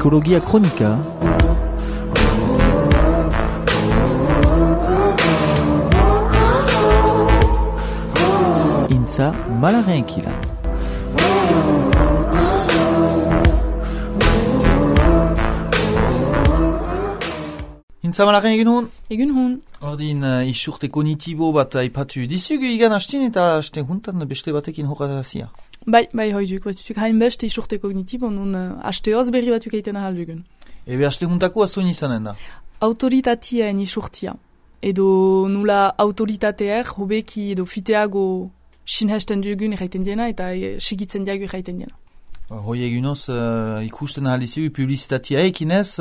Psikologia kronika. Intza Malaren kila. Intza Malaren egun hon? Egun hon. Ordin isurte kognitibo bat aipatu dizugu igan hastin eta haste huntan beste batekin horazia. Bai, hoiduk, batuk hainbeste isurte kognitibo, nun hasteoz berri batuk eitena haldugun. Ebe haste huntako azoin izanen da? Autoritateaen isurtia. Edo nula autoritateer, hobeki edo fiteago sinhesten dugun erraiten diena eta segitzen diago erraiten diena. Hoi egunoz ikusten ahalizigu publizitatea ekinez,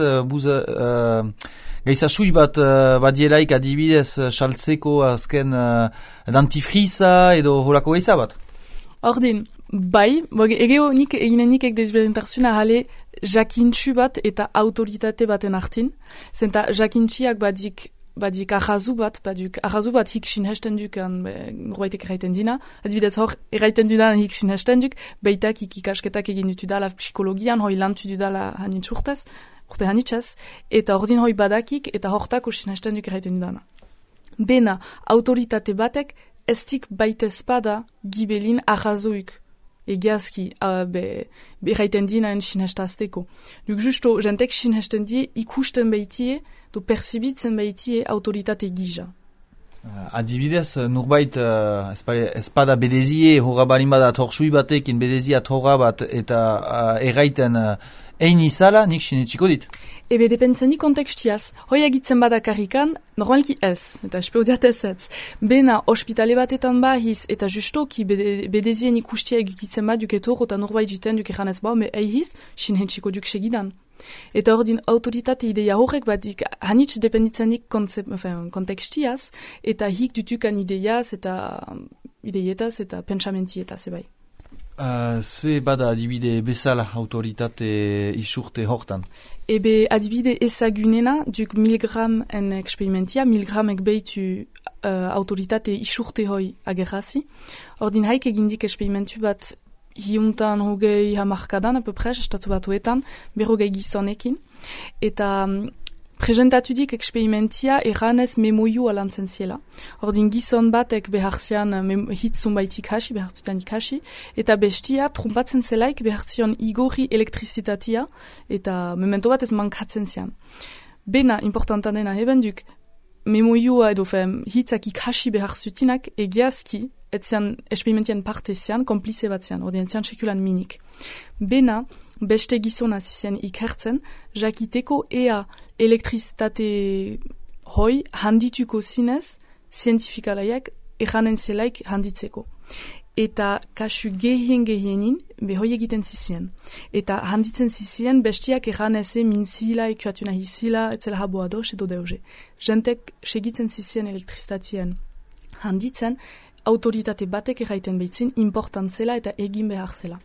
gaizasui bat badielaik adibidez saltzeko azken dentifriza edo holako gaiza bat? Ordin, bai, egeo nik eginenik desberdintarzuna hale jakintxu bat eta autoritate baten artin, zenta jakintxiak badik arrazu bat hik sinhesten dukan norbaitek erraiten dina, adibidez hor erraiten dudan hik sinhesten duk, beitak ikasketak egin dutu dala psikologian, hoi lantu dudala urte hanitzaz, eta ordin hoi badakik eta hortako sinhesten duk erraiten dudana. Bena, autoritate batek estik baitezpada gibelin arrazoik egiazki erraiten dinaen sinhestazteko. Duk justo, jentek sinhesten die ikusten baitie, do perzibitzen baitie autoritate gija. Adibidez, nurbait espada bedezie horra balin badat horsui batekin bedeziat horra bat eta erraiten ein izala, nik sinetxiko dit. Ebe dependzenik kontekstiaz, hoi agitzen badakarrikan, normalki ez, eta espeudiat ez. Bena, ospitale batetan bahiz, eta justoki bedezien ikustia egitzen bat duketor, eta norbait jiten duk eranez bau, me eihiz, sinhetxiko duk segidan. Eta ordin autoritate ideia horrek badik hanitz dependitzenik kontekstiaz, eta hik dutukan ideiaz, eta ideietaz, eta pentsamentietaz, ebai. Ze bada adibide bezala autoritate isurte hortan? Ebe adibide ezagunena duk milgram en eksperimentia, milgramek behitu autoritate isurte hoi agerrazi. Ordin haik egindik eksperimentu bat hiuntan hogei hamarkadan, apopres, estatu batuetan, berrogei gizonekin. Eta presentatudik eksperimentia eranez memoiu alantzen ziela. Ordin gizon batek behartzian hitzun baitik hasi, behartzutan ikasi, eta bestia trumpatzen zelaik behartzion igorri elektrizitatea, eta memento bat ez mankatzen zian. Bena, importantan dena hebenduk, memoiua edo hitzak ikasi behartzutinak egiazki, etzian experimentian parte zian, komplize bat zian, ordin zian sekulan minik. Bena, beste gizona zizien ikertzen, jakiteko ea elektrizitate hoi handituko zinez, zientifikalaiak eranen zelaik handitzeko. Eta kasu gehienin, behoi egiten zizien. Eta handitzen zizien, bestiak eraneze minzila, ekuatu nahi zila, etzela habo ados edo deuze. Jentek segitzen zizien elektrizitatean handitzen, autoritate batek erraiten behitzin, importantzela eta egin behar zela.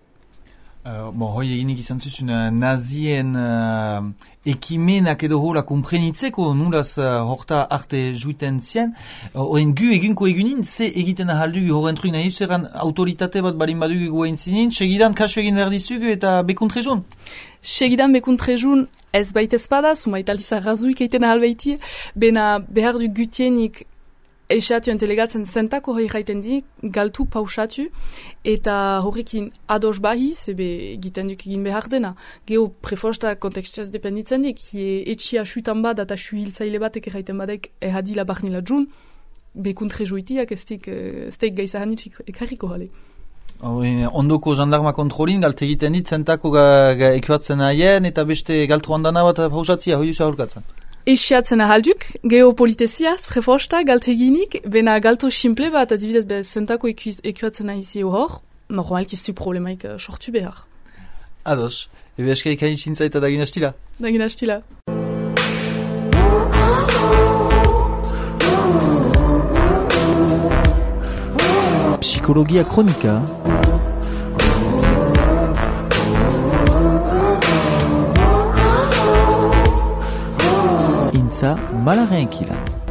Hoi eginik izan zuzun nazien ekimenak edo hola komprenitzeko nulaz horta arte juiten zien. Horren egunko egunin, ze egiten ahaldugu horrentruik nahi zeran autoritate bat balin badugu goain zinin, segidan kasu egin behar dizugu eta bekuntrezun? Segidan bekuntrezun ez baitez bada, sumaitaliza razuik egiten ahal baitie, bena behar du gutienik esatu entelegatzen zentako hoi jaiten di, galtu pausatu, eta horrekin ados bahiz, ebe egiten duk egin behar dena. Geo prefosta kontekstiaz dependitzen dik, etxia suitan bat eta suhiltzaile batek erraiten badek ehadila barnila jun, bekuntre juitiak ez teik gaizahanitzik ekarriko jale. Ondoko jandarma kontrolin galte egiten dit zentako ekuatzen haien eta beste galtu handana bat pausatzia hoi duzu aholkatzen. Esiatzen ahalduk, geopoliteziaz, prefosta, galteginik, bena galto simple bat, adibidez, zentako ekuatzen ahizio hor, normalki ez du problemaik sortu behar. Ados, ebe eskarik haintzintza eta dagin hastila. Dagin hastila. Psikologia kronika. Intza Malaren kila.